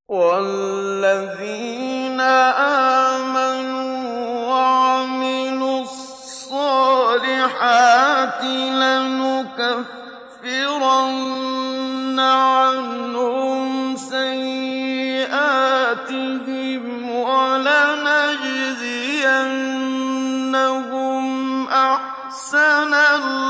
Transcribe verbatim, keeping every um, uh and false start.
وَالَّذِينَ آمَنُوا وَعَمِلُوا الصَّالِحَاتِ لَنُكَفِّرَنَّ عَنْهُمْ سَيِّئَاتِهِمْ وَلَنَجْزِيَنَّهُمْ أَحْسَنَ